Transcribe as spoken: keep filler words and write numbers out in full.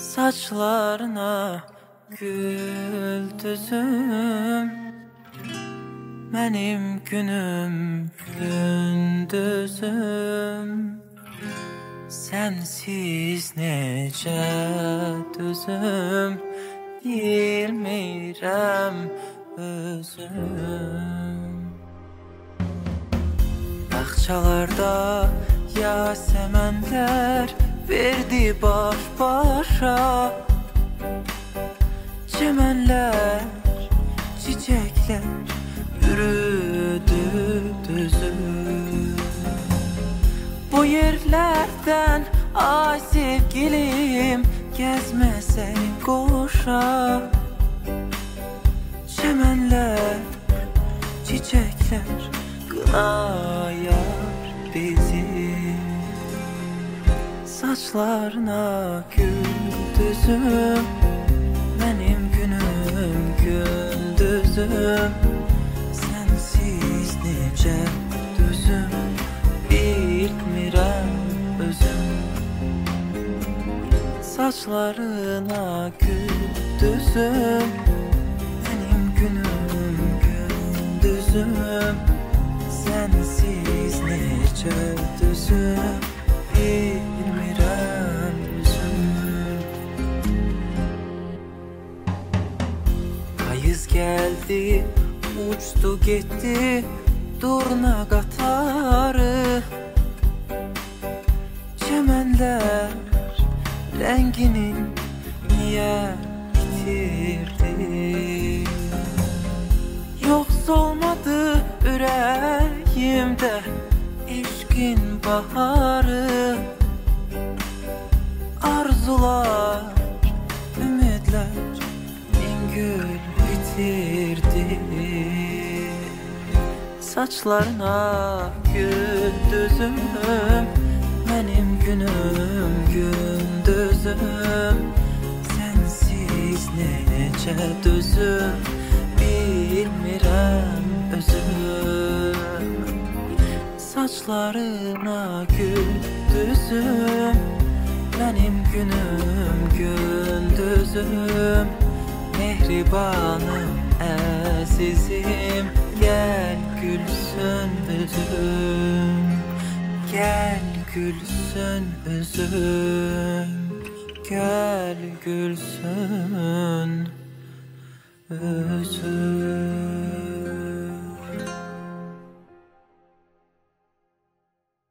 Saçlarına güldüzüm, benim günüm gündüzüm. Sensiz necə düzüm, bilmirəm özüm. Bağçalarda yasəmənlər verdi baş başa, çəmənlər, çiçəklər yürüdü düzüm. Bu yerlərdən ay sevgilim, gəzməsən qoşa, çəmənlər, çiçəklər qınayar bizi. Saçlarına güldüzüm, benim günüm gündüzüm. Sensiz necə düzüm, bilmirəm özüm. Saçlarına güldüzüm, benim günüm gündüzüm. Sensiz necə düzüm, bilmirəm özüm. Payız gəldi, uçdu getdi durna qatarı, çəmənlər rəngini niyə itirdi? Yox olmadı ürəyimdə eşqin baharı, arzular, ümidlər min gül bitirdi. Saçlarına güldüzüm, benim günüm gündüzüm. Sensiz necə düzüm, bilmirəm özüm. Saçlarına güldüzüm, benim günüm gündüzüm. Mehribanım, əzizim, gel gülsün üzüm, gel gülsün üzüm, gel gülsün üzüm.